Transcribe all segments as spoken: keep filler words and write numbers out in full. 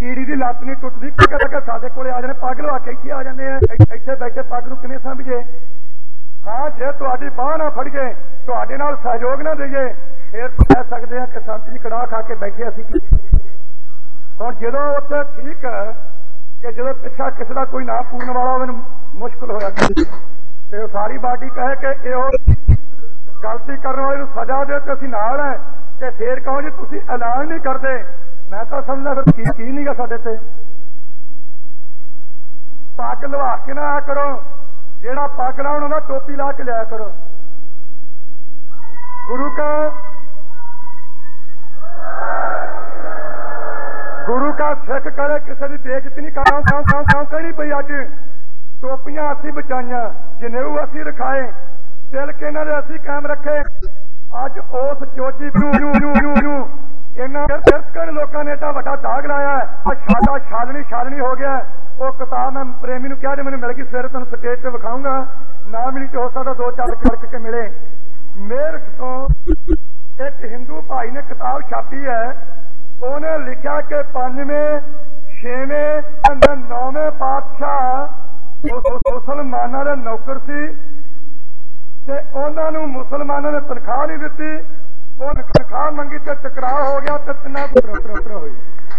कीड़ी की लत्त नहीं टुटती, कि साडे कोले आ जाने पग लवा के इत्थे आ जाते हैं, इत्थे बैठे पग नूं किवें समझे। हाँ जे तुहाडी बांह ना फड़िए, तुहाडे नाल सहयोग ना देइए, फिर कह सकते हैं कि संत जी कड़ाह खा के बैठे असीं की। हुण जदों उत्थे ठीक है कि जदों पिछा किसी का कोई ना पूरन वाला मैनूं मुश्किल होया ते सारी बाडी कहे कि इहो गलती करने वाले सजा दे तो असीं नाल है, ते फिर कहो जी तुसीं ऐलान नहीं करते। मैं तो समझदा फिर की की नहीं गा साडे ते। पग लवा के ना आया करो, जेड़ा पग लाउण उहदा टोपी ला के लिया करो। गुरु का गुरु का सिख करे, किसी की बेइज्जती नहीं करा करनी पई। अज टोपियां असीं बचाइयां, जनेऊ असीं रखाए, दिल के इन्हां दे असीं कायम रखे। अज उस चोजी इन्हां तिरकण लोकां ने एडा वड्डा दाग लाया है, छाला छालनी छालनी हो गया। वो किताब मैं प्रेमी नूं कहा, मैनूं मिल गई, सवेरे तुहानूं स्टेज ते विखाऊंगा, ना मिली तो हो सकदा दो चार करक के मिले। मेरे तो एक हिंदू भाई ने किताब छापी है, उन्हें लिखा कि पंजवें छेवें नौवें पातशाह मुसलमानों के नौकर सी ते उन्होंने मुसलमानों ने तनख्वाह नहीं दी। उन्हें तनख्वाह मंगी तो टकराव हो गया, तो तिना उतर हुई।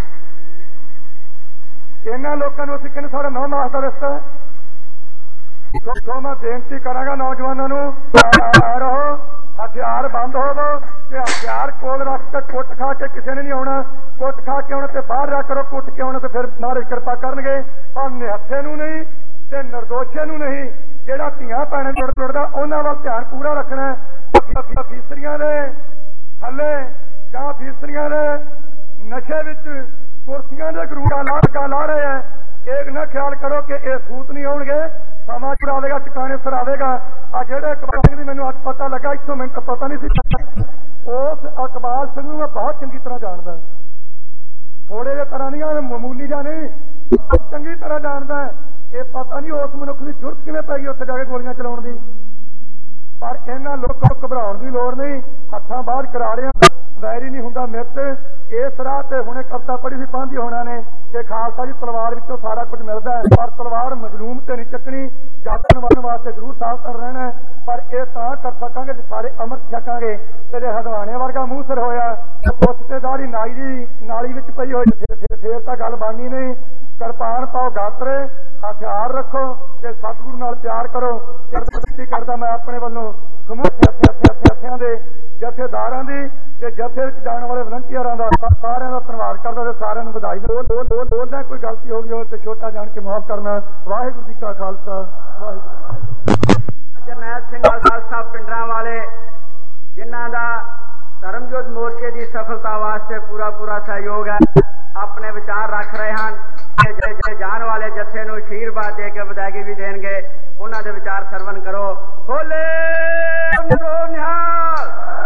इन्होंने लोगों को कहने साढ़ा नौ मास का रिश्ता है। तो, तो मैं बेनती करांगा नौजवानों को, रहो हथियार बंद हो दो, हथियार कोल रख के कुट खा के किसी ने नहीं आना। कुट खा के आना तो बाहर रह करो, कुट के आना तो फिर महाराज कृपा करनगे। पर निहत्थे नूं नहीं ते निर्दोषे नूं नहीं, जेड़ा धीआं भैणां जुड़ जुड़दा उन्हां वल ध्यान पूरा रखना है। फीसरियां दे थल्ले जां फीसरियां दे नशे विच कुर्सियां दे गरूड़ा ला ला रहे हैं। एक ना ख्याल करो कि यह सूत नहीं आउणगे, समा चुरावेगा, टिकाने सिर आवेगा। आ जेड़े इकबाल सिंह दी मैनूं अज पता लगा, इत्थों मैनूं पता नहीं सी। उस इकबाल सिंह नूं मैं बहुत चंगी तरह जानदा, थोड़े जे तरह नहीं, मामूली जा नहीं, चंगी तरह जानदा। ये पता नहीं उस मनुख की जुर्त किवें पै गई उत्थे जाके गोलियां चलाउण दी। पर इन्हां लोकां नूं घबराउण दी लोड़ नहीं, हत्थां बाहर करा रहे हैं, वैरी नहीं हुंदा मित। इस राह ते हुणे कविता पढ़ी सी पांधी होना ने कि खालसा जी तलवार विचों सारा कुछ मिलदा है, पर तलवार मजलूम ते नहीं चकनी, जातन वन वास्ते जरूर सावधान रहना है। पर यह तां कर सकांगे जे सारे अमृत छकांगे। ते हदवाने वर्गा मूँह सिर होया, पुੱਛ ते दाढ़ी नाई दी नाली विच पई होई, फिर तां गल बननी नहीं। कृपान पाओ गात्रे, हथियार रखो ते सतगुरु नाल प्यार करो। बेनती करदा मैं अपने वालों समूह हथियार दे जथेदारां दी ते जथे विच जाण वाले वलंटियरां दा सारिआं दा धन्नवाद करदा ते सारिआं नूं ਵਧਾਈ बोल बोल बोल बोलदा। कोई गलती हो गई हो तो छोटा जान के माफ करना। वाहिगुरू जी का खालसा, वाहिगुरू। जरनैल सिंह खालसा पिंडरां वाले जिन्हां दा धर्मयुद्ध मोर्चे की सफलता वास्ते पूरा पूरा सहयोग है, अपने विचार रख रहे हैं। जान वाले जत्थे नूं आशीर्वाद दे के विदायगी भी देंगे, उन्हां दे विचार सरवण करो। बोले निहाल।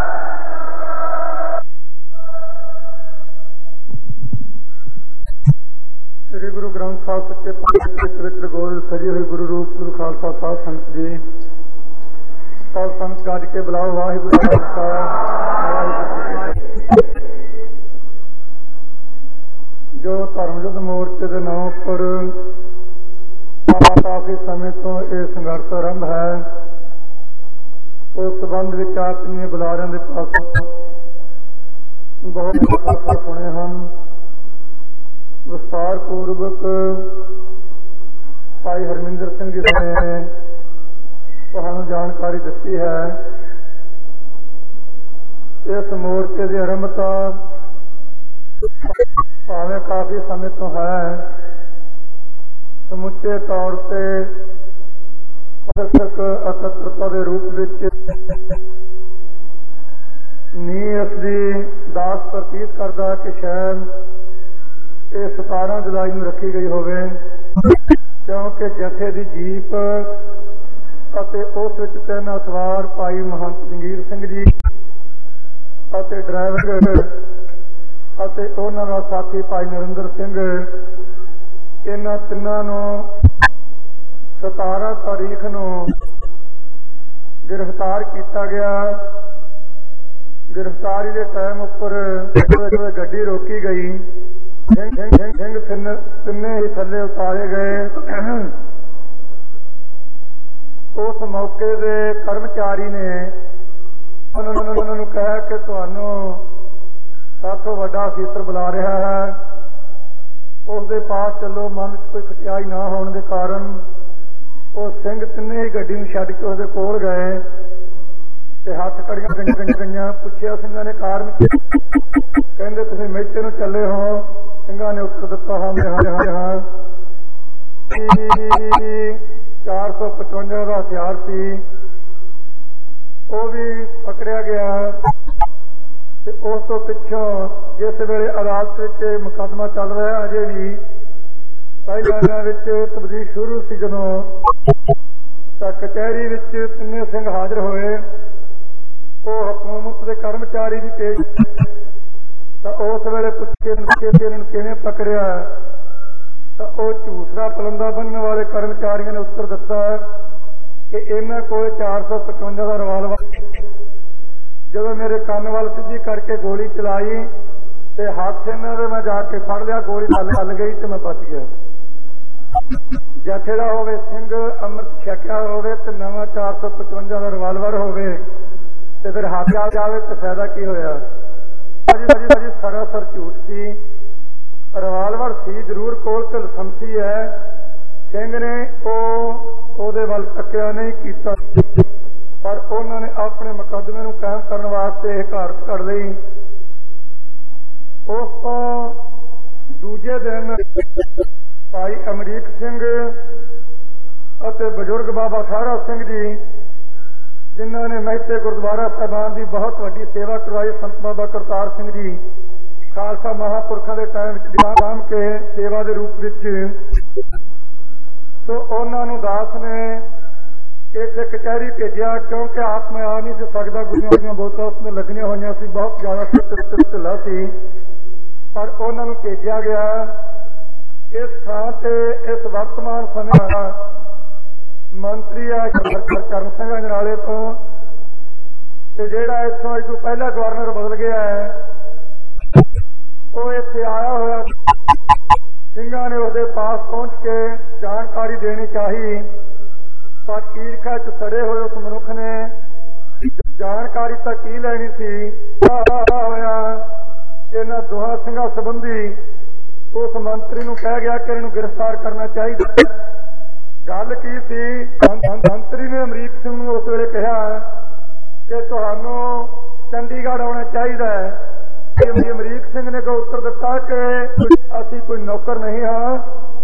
श्री गुरु ग्रंथ साहिब सच्चे पातशाह के पवित्र गोद सजी हुई गुरु रूप गुरु खालसा साध संत जी, सब संत गज के बुलाओ। वाहिगुरू जी का खालसा, जो धर्मयुद्ध मोर्चे के नाम पर काफी समय तो यह संघर्ष आरंभ है, उस संबंध में आप इन बुलारियां के पास बहुत सुने हैं। विस्तार पूर्वक भाई हरमिंदर सिंह जी ने तुहानू जानकारी दी है। इस मोर्चे की आरंभता भावें काफ़ी समय तो है, समुचे तौर पर एकत्रता के रूप में नी इसकी दास प्रतीत करता कि शायद ये सतारह जुलाई में रखी गई होवे, क्योंकि जथे की जीप उस तीन सवार भाई महंत जंगीर सिंह जी ड्राइवर उन्होंने साथी भाई नरिंदर सिंह, इन्होंने तिनों सतारह तारीख नू गिरफ्तार किया गया। गिरफ्तारी के टाइम उपर गड्डी रोकी गई ਸਿੰਘ ਸਿੰਘ ਸਿੰਘ ਸਿੰਘ ਤਿੰਨ ਤਿੰਨੇ ਹੀ ਥੱਲੇ ਉਤਾਰੇ ਗਏ। ਉਸ ਮੌਕੇ ਦੇ ਕਰਮਚਾਰੀ ਨੇ ਉਹਨਾਂ ਨੂੰ ਕਿਹਾ ਕਿ ਤੁਹਾਨੂੰ ਸਾਥੋਂ ਵੱਡਾ ਅਫੀਸਰ ਬੁਲਾ ਰਿਹਾ ਹੈ, ਉਸ ਦੇ ਪਾਸ ਚੱਲੋ। ਮਨ ਵਿੱਚ ਕੋਈ ਖਟਿਆਈ ਨਾ ਹੋਣ ਦੇ ਕਾਰਨ ਉਹ ਸਿੰਘ ਤਿੰਨੇ ਹੀ ਗੱਡੀ ਨੂੰ ਛੱਡ ਕੇ ਉਹਦੇ ਕੋਲ ਗਏ ਤੇ ਹੱਥ ਕੜੀਆਂ ਗਈਆਂ ਗਈਆਂ। ਪੁੱਛਿਆ ਸਿੰਘਾਂ ਨੇ ਕਾਰਨ, ਕਹਿੰਦੇ ਤੁਸੀਂ ਮੇਚੇ ਨੂੰ ਚੱਲੇ ਹੋ। ਸਿੰਘਾਂ ਨੇ ਉੱਤਰ ਦਿੱਤਾ ਹਾਂ ਮੈਂ ਹਾਂ ਹਾਂ। ਚਾਰ ਸੌ ਪਚਵੰਜਾ ਦਾ ਹਥਿਆਰ ਸੀ, ਉਹ ਵੀ ਪਕੜਿਆ ਗਿਆ। ਤੇ ਉਸ ਤੋਂ ਪਿੱਛੋਂ ਜਿਸ ਵੇਲੇ ਅਦਾਲਤ ਵਿੱਚ ਮੁਕੱਦਮਾ ਚੱਲ ਰਿਹਾ, ਅਜੇ ਵੀ ਪਹਿਲਾਂ ਵਿੱਚ ਤਬਦੀਲ ਸ਼ੁਰੂ ਸੀ, ਜਦੋਂ ਤਾਂ ਕਚਹਿਰੀ ਵਿੱਚ ਤਿੰਨੇ ਸਿੰਘ ਹਾਜ਼ਰ ਹੋਏ। ਉਹ ਹਕੂਮਤ ਦੇ ਕਰਮਚਾਰੀ ਦੀ ਪੇਸ਼ ਤਾਂ ਉਸ ਵੇਲੇ ਪੁੱਛੇ ਇਹਨਾਂ ਨੂੰ ਕਿਵੇਂ ਪਕੜਿਆ, ਤਾਂ ਉਹ ਝੂਠਾ ਪਲੰਦਾ ਬੰਨਣ ਵਾਲੇ ਕਰਮਚਾਰੀਆਂ ਨੇ ਉੱਤਰ ਦਿੱਤਾ ਕਿ ਇਹਨਾਂ ਕੋਲ ਚਾਰ ਸੌ ਪਚਵੰਜਾ ਦਾ ਰਿਵਾਲਵਰ। ਜਦੋਂ ਮੇਰੇ ਕੰਨ ਵੱਲ ਸਿੱਧੀ ਕਰਕੇ ਗੋਲੀ ਚਲਾਈ ਤੇ ਹੱਥ ਇਹਨਾਂ ਦੇ ਮੈਂ ਜਾ ਕੇ ਫੜ ਲਿਆ, ਗੋਲੀ ਹੱਲ ਗਈ ਤੇ ਮੈਂ ਬਚ ਗਿਆ। ਜਥੇ ਦਾ ਹੋਵੇ ਸਿੰਘ ਅੰਮ੍ਰਿਤ ਛਕਿਆ ਹੋਵੇ ਤੇ ਨਵਾਂ ਚਾਰ ਸੌ ਪਚਵੰਜਾ ਦਾ ਰਿਵਾਲਵਰ ਹੋਵੇ ਤੇ ਫਿਰ ਹੱਥ ਆ ਜਾਵੇ ਤੇ ਫਾਇਦਾ ਕੀ ਹੋਇਆ? ਅਜੀ ਸਰਾਸਰ ਝੂਠ ਸੀ। ਰਿਵਾਲਵਰ ਸੀ ਜ਼ਰੂਰ ਕੋਲ ਤੇ ਲਾਇਸੈਂਸੀ ਹੈ। ਸਿੰਘ ਨੇ ਉਹ ਉਹਦੇ ਵੱਲ ਤੱਕਿਆ ਨਹੀਂ ਕੀਤਾ, ਪਰ ਉਹਨਾਂ ਨੇ ਆਪਣੇ ਮੁਕੱਦਮੇ ਨੂੰ ਕਾਇਮ ਕਰਨ ਵਾਸਤੇ ਇਹ ਘਾਟ ਘੜ ਲਈ। ਉਸ ਤੋਂ ਦੂਜੇ ਦਿਨ ਭਾਈ ਅਮਰੀਕ ਸਿੰਘ ਅਤੇ ਬਜ਼ੁਰਗ ਬਾਬਾ ਸਾਰਾ ਸਿੰਘ ਜੀ, ਜਿਨ੍ਹਾਂ ਨੇ ਮਹਿਤੇ ਗੁਰਦੁਆਰਾ ਸਾਹਿਬਾਨ ਦੀ ਬਹੁਤ ਵੱਡੀ ਸੇਵਾ ਕਰਵਾਈ, ਸੰਤ ਬਾਬਾ ਕਰਤਾਰ ਸਿੰਘ ਜੀ ਖਾਲਸਾ ਮਹਾਂਪੁਰਖਾਂ ਦੇ ਟਾਈਮ ਵਿੱਚ ਸਾਂਭ ਕੇ ਸੇਵਾ ਦੇ ਰੂਪ ਵਿੱਚ, ਸੋ ਉਹਨਾਂ ਨੂੰ ਦਾਸ ਨੇ ਇੱਥੇ ਕਚਹਿਰੀ ਭੇਜਿਆ, ਕਿਉਂਕਿ ਆਪ ਮੈਂ ਆ ਨਹੀਂ ਸੀ ਸਕਦਾ। ਗੁੱਡੀਆਂ ਦੀਆਂ ਬੋਤਲਾਂ ਉਸਨੇ ਲੱਗੀਆਂ ਹੋਈਆਂ ਸੀ, ਬਹੁਤ ਜ਼ਿਆਦਾ ਢਿੱਲਾ ਸੀ, ਪਰ ਉਹਨਾਂ ਨੂੰ ਭੇਜਿਆ ਗਿਆ। ਇਸ ਥਾਂ ਤੇ ਇਸ ਵਰਤਮਾਨ ਸਮੇਂ ਮੰਤਰੀ ਆ ਚਰਨ ਸਿੰਘ ਅਜਨਾਲੇ ਤੋਂ, ਤੇ ਜਿਹੜਾ ਇੱਥੋਂ ਅੱਜ ਤੋਂ ਪਹਿਲਾਂ ਗਵਰਨਰ ਬਦਲ ਗਿਆ ਹੈ, ਉਹ ਇੱਥੇ ਆਇਆ ਹੋਇਆ। ਸਿੰਘਾਂ ਨੇ ਉਹਦੇ ਪਾਸ ਪਹੁੰਚ ਕੇ ਜਾਣਕਾਰੀ ਦੇਣੀ ਚਾਹੀ, ਪਰ ਈਰਖਾ ਚ ਸੜੇ ਹੋਏ ਉਸ ਮਨੁੱਖ ਨੇ ਜਾਣਕਾਰੀ ਤਾਂ ਕੀ ਲੈਣੀ ਸੀ। ਹੋਇਆ ਇਹਨਾਂ ਦੋਹਾਂ ਸਿੰਘਾਂ ਸੰਬੰਧੀ ਉਸ ਮੰਤਰੀ ਨੂੰ ਕਹਿ ਗਿਆ ਕਿ ਇਹਨੂੰ ਗ੍ਰਿਫਤਾਰ ਕਰਨਾ ਚਾਹੀਦਾ। ਗੱਲ ਕੀ ਸੀ? ਮੰਤਰੀ ਨੇ ਅਮਰੀਕ ਸਿੰਘ ਨੂੰ ਉਸ ਵੇਲੇ ਕਿਹਾ ਕਿ ਤੁਹਾਨੂੰ ਚੰਡੀਗੜ੍ਹ ਆਉਣਾ ਚਾਹੀਦਾ ਹੈ। ਅਮਰੀਕ ਸਿੰਘ ਨੇ ਉੱਤਰ ਦਿੱਤਾ ਕਿ ਅਸੀਂ ਕੋਈ ਨੌਕਰ ਨਹੀਂ ਹਾਂ,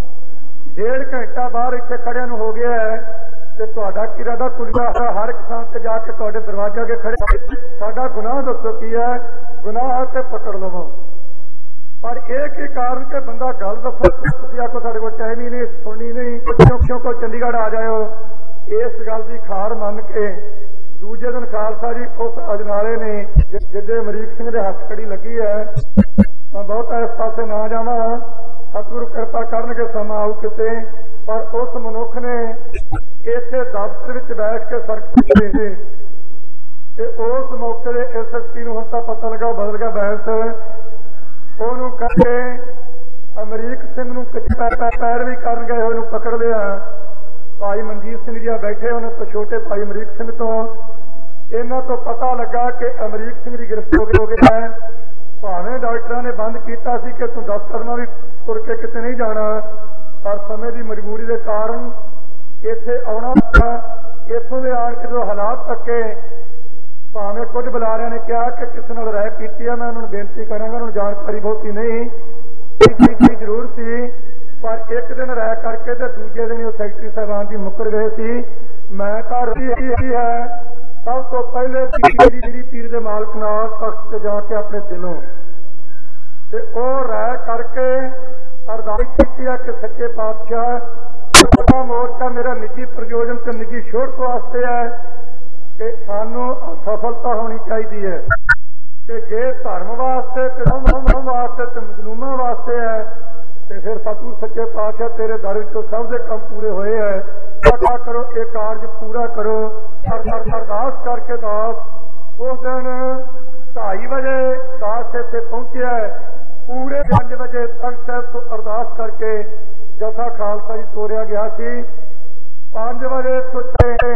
ਡੇਢ ਘੰਟਾ ਬਾਹਰ ਇੱਥੇ ਖੜਿਆਂ ਨੂੰ ਹੋ ਗਿਆ ਹੈ ਤੇ ਤੁਹਾਡਾ ਕੀ ਇਰਾਦਾ? ਕੁੜੀਆਂ ਹਰ ਇੱਕ ਥਾਂ ਤੇ ਜਾ ਕੇ ਤੁਹਾਡੇ ਦਰਵਾਜ਼ੇ ਅੱਗੇ ਖੜੇ, ਸਾਡਾ ਗੁਨਾਹ ਦੱਸੋ ਕੀ ਹੈ? ਗੁਨਾਹ ਤੇ ਪਕੜ ਲਵੋ। ਪਰ ਇਹ ਕੀ ਕਾਰਨ ਕਿ ਬੰਦਾ ਗੱਲ ਦੱਸੋ, ਤੁਸੀਂ ਆਖੋ ਸਾਡੇ ਕੋਲ ਟਾਈਮ ਹੀ ਨਹੀਂ, ਸੁਣਨੀ ਨਹੀਂ, ਕਿਉਂ ਕੋ ਚੰਡੀਗੜ੍ਹ ਆ ਜਾਇਓ। ਇਸ ਗੱਲ ਦੀ ਖਾਰ ਮੰਨ ਕੇ ਦੂਜੇ ਦਿਨ ਖਾਲਸਾ ਜੀ ਉਸ ਅਜਨਾਲੇ ਨੇ, ਜਿੱਦੇ ਅਮਰੀਕ ਸਿੰਘ ਦੇ ਹੱਥ ਕੜੀ ਲੱਗੀ ਹੈ, ਮੈਂ ਬਹੁਤਾ ਇਸ ਪਾਸੇ ਨਾ ਜਾਵਾਂ, ਸਤਿਗੁਰੂ ਕਿਰਪਾ ਕਰਨਗੇ ਸਮਾਂ ਆਊ ਕਿਤੇ, ਪਰ ਉਸ ਮਨੁੱਖ ਨੇ ਇਸੇ ਦਫ਼ਤਰ ਵਿੱਚ ਬੈਠ ਕੇ ਸੜਕ ਤੇ ਤੇ ਉਸ ਮੌਕੇ ਦੇ ਐਸ ਐਸ ਪੀ ਨੂੰ ਹੁਣ ਤਾਂ ਪਤਾ ਲੱਗਾ, ਬਦਲ ਗਿਆ ਬੈਂਸ, ਉਹਨੂੰ ਕਰਕੇ ਅਮਰੀਕ ਸਿੰਘ ਨੂੰ ਪੈਰਵੀ ਕਰਨ ਗਏ ਉਹਨੂੰ ਪਕੜ ਲਿਆ। ਭਾਈ ਮਨਜੀਤ ਸਿੰਘ ਜੀ ਬੈਠੇ, ਉਹਨਾਂ ਤੋਂ ਛੋਟੇ ਭਾਈ ਅਮਰੀਕ ਸਿੰਘ ਤੋਂ ਇਹਨਾਂ ਤੋਂ ਪਤਾ ਲੱਗਾ ਕਿ ਅਮਰੀਕ ਸਿੰਘ ਦੀ ਗ੍ਰਿਫਤਾਰੀ ਹੋ ਗਈ ਹੈ। ਭਾਵੇਂ ਡਾਕਟਰਾਂ ਨੇ ਬੰਦ ਕੀਤਾ ਸੀ ਕਿ ਤੂੰ ਦਫ਼ਤਰ ਨਾਲ ਵੀ ਤੁਰ ਕੇ ਕਿਤੇ ਨਹੀਂ ਜਾਣਾ, ਪਰ ਸਮੇਂ ਦੀ ਮਜਬੂਰੀ ਦੇ ਕਾਰਨ ਇੱਥੇ ਆਉਣਾ ਪਿਆ। ਇੱਥੋਂ ਦੇ ਆਣ ਕੇ ਜਦੋਂ ਹਾਲਾਤ ਤੱਕੇ, ਭਾਵੇਂ ਕੁਝ ਬੁਲਾਰਿਆਂ ਨੇ ਕਿਹਾ ਕਿ ਕਿਸੇ ਨਾਲ ਰਾਏ ਕੀਤੀ ਹੈ, ਮੈਂ ਉਹਨਾਂ ਨੂੰ ਬੇਨਤੀ ਕਰਾਂਗਾ, ਉਹਨਾਂ ਨੂੰ ਜਾਣਕਾਰੀ ਬਹੁਤੀ ਨਹੀਂ ਜ਼ਰੂਰ ਸੀ, ਪਰ ਇੱਕ ਦਿਨ ਰਾਇ ਕਰਕੇ ਤੇ ਦੂਜੇ ਦਿਨ ਉਹ ਸੈਕਟਰੀ ਸਾਹਿਬਾਨ ਜੀ ਮੁੱਕਰ ਗਏ ਸੀ। ਮੈਂ ਤਾਂ ਰਹੀ ਹੈ ਸਭ ਤੋਂ ਪਹਿਲੇ ਮੇਰੀ ਪੀਰ ਦੇ ਮਾਲਕ ਨਾਲ ਤਖਤ ਤੇ ਜਾ ਕੇ ਆਪਣੇ ਦਿਲੋਂ ਤੇ ਉਹ ਰਾਇ ਕਰਕੇ ਅਰਦਾਸ ਕੀਤੀ ਹੈ ਕਿ ਸੱਚੇ ਪਾਤਸ਼ਾਹ ਮੋਰਚਾ ਮੇਰਾ ਨਿੱਜੀ ਪ੍ਰਯੋਜਨ ਤੇ ਨਿੱਜੀ ਸ਼ੋਹਰਤ ਵਾਸਤੇ ਹੈ ਕਿ ਸਾਨੂੰ ਸਫਲਤਾ ਹੋਣੀ ਚਾਹੀਦੀ ਹੈ, ਤੇ ਜੇ ਧਰਮ ਵਾਸਤੇ ਤੇ ਵਾਸਤੇ ਤੇ ਮਜ਼ਲੂਮਾਂ ਵਾਸਤੇ ਹੈ ਤੇ ਫਿਰ ਸਤਿਗੁਰੂ ਸੱਚੇ ਪਾਤਸ਼ਾਹ ਤੇਰੇ ਦਰ ਵਿੱਚੋਂ ਸਭ ਦੇ ਕੰਮ ਪੂਰੇ ਹੋਏ ਹੈ। ਪਤਾ ਕਰੋ ਇਹ ਕਾਰਜ ਪੂਰਾ ਕਰੋ। ਅਰਦਾਸ ਕਰਕੇ ਦਾਸ ਉਸ ਦਿਨ ਢਾਈ ਵਜੇ ਦਾਸ ਇੱਥੇ ਪਹੁੰਚਿਆ ਪੂਰੇ ਪੰਜ ਵਜੇ ਤਖਤ ਸਾਹਿਬ ਤੋਂ ਅਰਦਾਸ ਕਰਕੇ ਜਥਾ ਖਾਲਸਾ ਜੀ ਤੋਰਿਆ ਗਿਆ ਸੀ। ਪੰਜ ਵਜੇ ਤੋਂ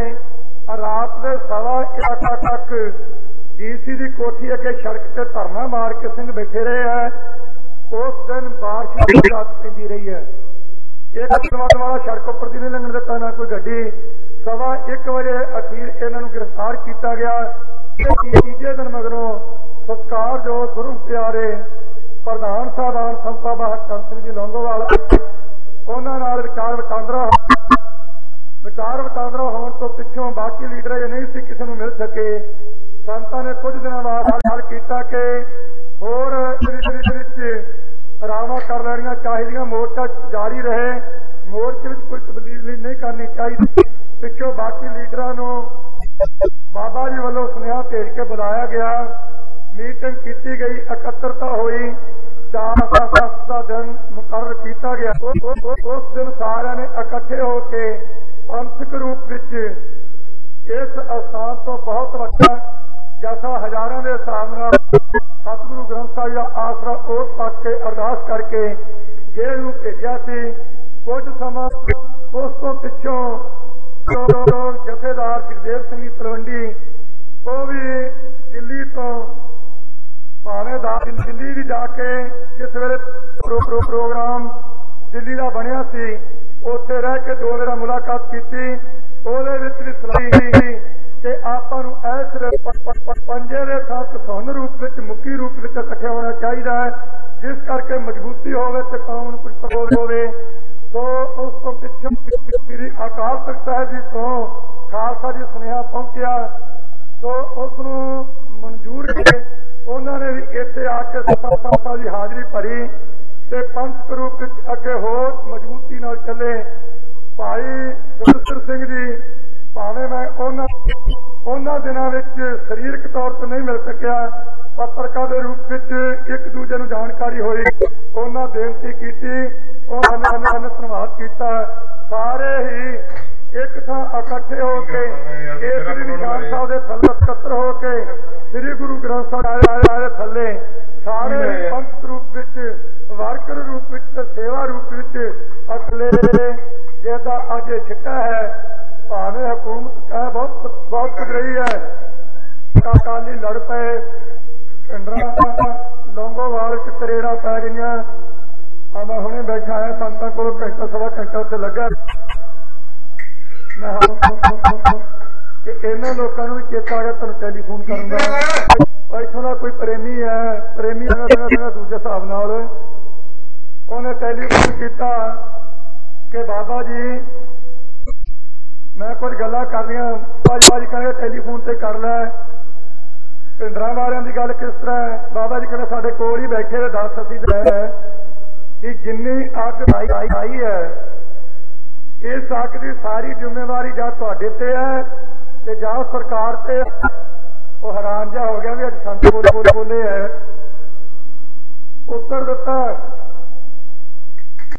ਰਾਤ ਦੇ ਸਵਾ ਇੱਕ ਤੱਕ ਡੀਸੀ ਦੀ ਕੋਠੀ ਅੱਗੇ ਸੜਕ ਤੇ ਧਰਨਾ ਮਾਰ ਕੇ ਸਿੰਘ ਬੈਠੇ ਰਹੇ ਹੈ। ਉਸ ਦਿਨ ਬਾਰਿਸ਼ ਦੀ ਰਾਤ ਪੈਂਦੀ ਰਹੀ ਹੈ। ਇੱਕ ਸਮਾਜ ਵਾਲਾ ਸੜਕ ਉੱਪਰ ਦੀ ਨਹੀਂ ਲੰਘਣ ਦਿੱਤਾ, ਨਾ ਕੋਈ ਗੱਡੀ। ਸਵਾ ਇੱਕ ਵਜੇ ਅਖੀਰ ਇਹਨਾਂ ਨੂੰ ਗ੍ਰਿਫਤਾਰ ਕੀਤਾ ਗਿਆ। ਤੀਜੇ ਦਿਨ ਮਗਰੋਂ ਸਤਿਕਾਰਯੋਗ ਗੁਰੂ ਪਿਆਰੇ ਪ੍ਰਧਾਨ ਸਾਹਿਬਾਨ ਸੰਤ ਬਾਬਾ ਹਰਚੰਦ ਸਿੰਘ ਜੀ ਲੌਂਗੋਵਾਲ ਉਹਨਾਂ ਨਾਲ ਵਿਚਾਰ ਵਟਾਂਦਰਾ ਵਿਚਾਰ ਵਟਾਂਦਰਾ ਹੋਣ ਤੋਂ ਪਿੱਛੋਂ ਬਾਕੀ ਲੀਡਰ ਇਹ ਨਹੀਂ ਸੀ ਕਿਸੇ ਨੂੰ ਮਿਲ ਸਕੇ। ਸੰਤਾਂ ਨੇ ਕੁਝ ਦਿਨਾਂ ਬਾਅਦ ਹੱਲ ਕੀਤਾ ਕਿ ਹੋਰ ਵਿੱਚ ਰਾਵਾਂ ਕਰ ਲੈਣੀਆਂ ਚਾਹੀਦੀਆਂ, ਮੋਰਚਾ ਜਾਰੀ ਰਹੇ, ਮੋਰਚੇ ਵਿੱਚ ਕੋਈ ਤਬਦੀਲੀ ਨਹੀਂ ਕਰਨੀ ਚਾਹੀਦੀ। ਪਿੱਛੋਂ ਬਾਕੀ ਲੀਡਰਾਂ ਨੂੰ ਬਾਬਾ ਜੀ ਵੱਲੋਂ ਸੁਨੇਹਾ ਭੇਜ ਕੇ ਬੁਲਾਇਆ ਗਿਆ। ਮੀਟਿੰਗ ਕੀਤੀ ਗਈ, ਇਕੱਤਰਤਾ ਹੋਈ, ਚਾਰ ਅਗਸਤ ਦਾ ਦਿਨ ਮੁਕਰਰ ਕੀਤਾ ਗਿਆ। ਉਸ ਦਿਨ ਸਾਰਿਆਂ ਨੇ ਇਕੱਠੇ ਹੋ ਕੇ ਪੰਥਕ ਰੂਪ ਵਿੱਚ ਇਸ ਅਸਥਾਨ ਤੋਂ ਬਹੁਤ ਵੱਡਾ ਜਥਾ ਹਜ਼ਾਰਾਂ ਦੇ ਹਿਸਾਬ ਨਾਲ ਸਤਿਗੁਰੂ ਗ੍ਰੰਥ ਸਾਹਿਬ ਦਾ ਆਸਰਾ ਉਸ ਤੱਕ ਕੇ ਅਰਦਾਸ ਕਰਕੇ ਜੇਲ੍ਹ ਨੂੰ ਭੇਜਿਆ ਸੀ। ਕੁਝ ਸਮਾਂ ਉਸ ਤੋਂ ਪਿੱਛੋਂ ਜਥੇਦਾਰ ਜਗਦੇਵ ਸਿੰਘ ਜੀ ਤਲਵੰਡੀ ਉਹ ਵੀ ਦਿੱਲੀ ਤੋਂ ਭਾਵੇਂ ਦਾ ਦਿੱਲੀ ਵੀ ਜਾ ਕੇ ਜਿਸ ਵੇਲੇ ਪ੍ਰੋਗਰਾਮ ਦਿੱਲੀ ਦਾ ਬਣਿਆ ਸੀ ਉੱਥੇ ਰਹਿ ਕੇ ਦੋ ਵਾਰ ਮੁਲਾਕਾਤ ਕੀਤੀ। ਉਹਦੇ ਵਿੱਚ ਵੀ ਸਲਾਹ ਸੀ ਕਿ ਆਪਾਂ ਨੂੰ ਇਸ ਪੰਜੇ ਦੇ ਥਾਂ ਸੁਨ ਰੂਪ ਵਿੱਚ ਮੁੱਖੀ ਰੂਪ ਵਿੱਚ ਇਕੱਠੇ ਹੋਣਾ ਚਾਹੀਦਾ ਹੈ, ਜਿਸ ਕਰਕੇ ਮਜ਼ਬੂਤੀ ਹੋਵੇ ਤੇ ਕੌਮ ਨੂੰ ਕੁਝ ਪ੍ਰਬੋਧ ਹੋਵੇ। ਸੋ ਉਸ ਤੋਂ ਪਿੱਛੋਂ ਸ੍ਰੀ ਅਕਾਲ ਤਖਤ ਸਾਹਿਬ ਜੀ ਤੋਂ ਖਾਲਸਾ ਜੀ ਸੁਨੇਹਾ ਪਹੁੰਚਿਆ। ਸੋ ਉਸ ਨੂੰ ਮਨਜ਼ੂਰ ਕੇ ਉਹਨਾਂ ਨੇ ਵੀ ਇੱਥੇ ਆ ਕੇ ਸੰਤਾਂ ਦੀ ਹਾਜ਼ਰੀ ਭਰੀ ਤੇ ਪੰਥਕ ਰੂਪ ਵਿੱਚ ਅੱਗੇ ਹੋਰ ਮਜ਼ਬੂਤੀ ਨਾਲ ਚੱਲੇ। ਭਾਈ ਸੁਰਿੰਦਰ ਸਿੰਘ ਜੀ ਭਾਵੇਂ ਮੈਂ ਉਹਨਾਂ ਉਹਨਾਂ ਦਿਨਾਂ ਵਿੱਚ ਸਰੀਰਕ ਤੌਰ ਤੇ ਨਹੀਂ ਮਿਲ ਸਕਿਆ, ਪੱਤਰਕਾਰ ਦੇ ਰੂਪ ਵਿੱਚ ਇੱਕ ਦੂਜੇ ਨੂੰ ਜਾਣਕਾਰੀ ਹੋਈ। ਉਹਨਾਂ ਬੇਨਤੀ ਕੀਤੀ, ਉਹਨਾਂ ਨੇ ਧੰਨਵਾਦ ਕੀਤਾ। ਸਾਰੇ ਹੀ ਇੱਕ ਥਾਂ ਇਕੱਠੇ ਹੋ ਕੇ ਕੇਸਰੀ ਨਿਸ਼ਾਨ ਸਾਹਿਬ ਦੇ ਥੱਲੇ ਇਕੱਤਰ ਹੋ ਕੇ ਸ੍ਰੀ ਗੁਰੂ ਗ੍ਰੰਥ ਸਾਹਿਬ ਦੇ ਥੱਲੇ ਸਾਰੇ ਪੰਥ ਰੂਪ ਵਿੱਚ, ਵਰਕਰ ਰੂਪ ਵਿੱਚ ਤੇ ਸੇਵਾ ਰੂਪ ਵਿੱਚ ਅਕਲੇ ਜਿਹਦਾ ਅੱਜ ਛਿੱਟਾ ਹੈ। ਭਾਵੇਂ ਹਕੂਮਤ ਕਹਿ ਬਹੁਤ ਬਹੁਤ ਕੁਝ ਰਹੀ ਹੈ, ਅਕਾਲੀ ਲੜ ਪਏ, ਪਿੰਡਰਾਂ ਲੌਂਗੋਵਾਲ ਚ ਤਰੇੜਾ ਪੈ ਗਈਆਂ। ਆ ਮੈਂ ਹੁਣੇ ਬੈਠਾ ਹੈ ਸੰਤਾਂ ਕੋਲ, ਘੰਟਾ ਸਵਾ ਘੰਟਾ ਉੱਥੇ ਲੱਗਾ। ਮੈਂ ਕਿ ਇਹਨਾਂ ਲੋਕਾਂ ਨੂੰ ਵੀ ਚੇਤਾ ਆ ਗਿਆ ਤੁਹਾਨੂੰ ਟੈਲੀਫੋਨ ਕਰਨ ਦਾ। ਇੱਥੋਂ ਦਾ ਕੋਈ ਪ੍ਰੇਮੀ ਹੈ, ਪ੍ਰੇਮੀ ਦੂਜੇ ਹਿਸਾਬ ਨਾਲ ਉਹਨੇ ਟੈਲੀਫੋਨ ਕੀਤਾ ਕਿ ਬਾਬਾ ਜੀ ਮੈਂ ਕੁਝ ਗੱਲਾਂ ਕਰਨੀਆਂ। ਬਾਜੀ ਬਾਜੀ ਕਹਿੰਦੇ ਟੈਲੀਫੋਨ ਤੇ ਕਰ ਲੈ। ਪਿੰਡਰਾਂ ਵਾਲਿਆਂ ਦੀ ਗੱਲ ਕਿਸ ਤਰ੍ਹਾਂ ਹੈ? ਬਾਬਾ ਜੀ ਕਹਿੰਦੇ ਸਾਡੇ ਕੋਲ ਹੀ ਬੈਠੇ ਨੇ, ਦੱਸ ਅਸੀਂ ਹੈ ਕਿ ਜਿੰਨੀ ਅੱਗ ਆਈ ਆਈ ਹੈ ਇਸ ਅੱਗ ਦੀ ਸਾਰੀ ਜ਼ਿੰਮੇਵਾਰੀ ਜਾਂ ਤੁਹਾਡੇ ਤੇ ਹੈ ਤੇ ਜਾਂ ਸਰਕਾਰ ਤੇ। ਉਹ ਹੈਰਾਨ ਜਿਹਾ ਹੋ ਗਿਆ ਵੀ ਅੱਜ ਸੰਤ ਬੋਲੇ ਬੋਲੇ ਹੈ। ਉੱਤਰ ਦਿੱਤਾ